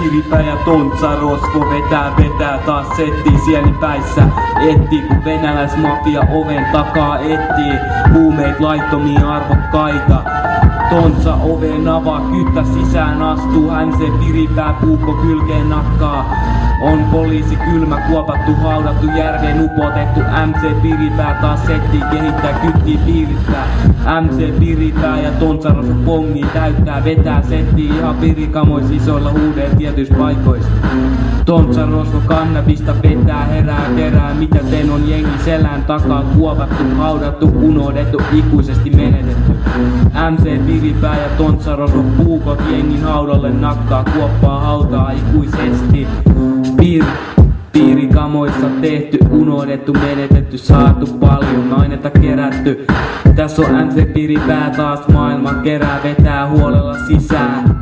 Piripää ja Tontsa Rosvo vetää taas setti sielipäissä. Etsii kun venäläismafia oven takaa etsii huumeet laittomia arvokkaita. Tontsa oveen avaa, kyttä sisään astuu, MC Piripää puukko kylkeen nakkaa. On poliisi kylmä, kuopattu, haudattu, järveen upotettu. MC Piripää taas settii, kehittää, kyttii, piirittää. MC Piripää ja Tontsa Rosvo pongii, täyttää, vetää, settii ihan pirikamois isoilla huudeen tietyissä paikoissa. Tontsa Rosvo kannabista vetää, herää, kerää, mitä teen on jengi selän takaa. Kuopattu, haudattu, unohdettu, ikuisesti menetetty. MC Piripää ja Tontsa Rosvo puukot jengin haudalle nakkaa, kuoppaa hautaa ikuisesti. Piirikamoissa tehty, unohdettu, menetetty, saatu paljon, mainetta kerätty. Tässä on MC Piripää taas maailma kerää, vetää huolella sisään.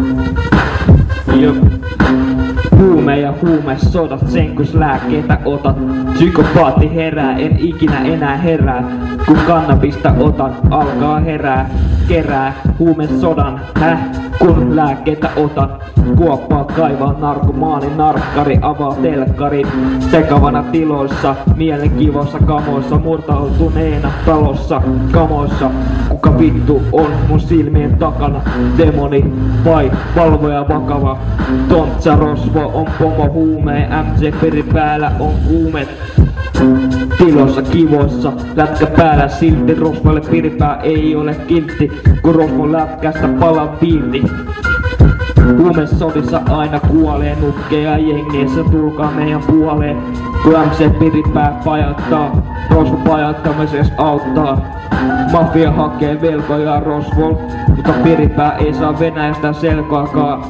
Huume ja huumesodat, sen kus lääkkeitä otat. Psykopaatti herää, en ikinä enää herää. Kun kannabista otan, alkaa herää. Kerää huumesodan, kun lääkkeitä otan. Kuoppaa kaivaa narkomaani, narkkari avaa telkkari. Sekavana tiloissa, mielenkivoissa kamoissa. Murtautuneena talossa, kamoissa. Kuka vittu on mun silmien takana? Demoni vai valvoja vakava? Tontsa Rosvo on pomo huumeen, MC Piripäällä on kuumet. Tiloissa kivoissa, lätkä päällä silti. Rosvolle Piripää ei ole kiltti, kun Rosvon lätkästä palaa piirti. Huumesodissa aina kuolee, nukkeja jengissä, tulkaa meidän puoleen. Kun MC Piripää pajattaa, Rosvo pajattamisessa auttaa. Mafia hakee velkoja Rosvol, mutta Piripää ei saa Venäjästä selkoakaan.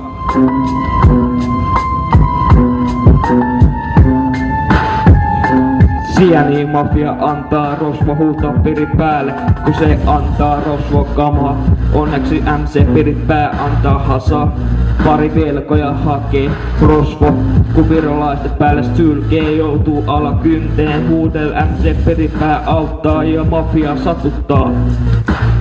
Sieni mafia antaa, Rosvo huutaa Piripäälle, kun se antaa Rosvo kamaa. Onneksi MC Piripää antaa hasaa, pari velkoja hakee Rosvo, kun virolaisten päälle sylkee, joutuu alakynteen. Huudel MC Piripää auttaa ja mafia satuttaa.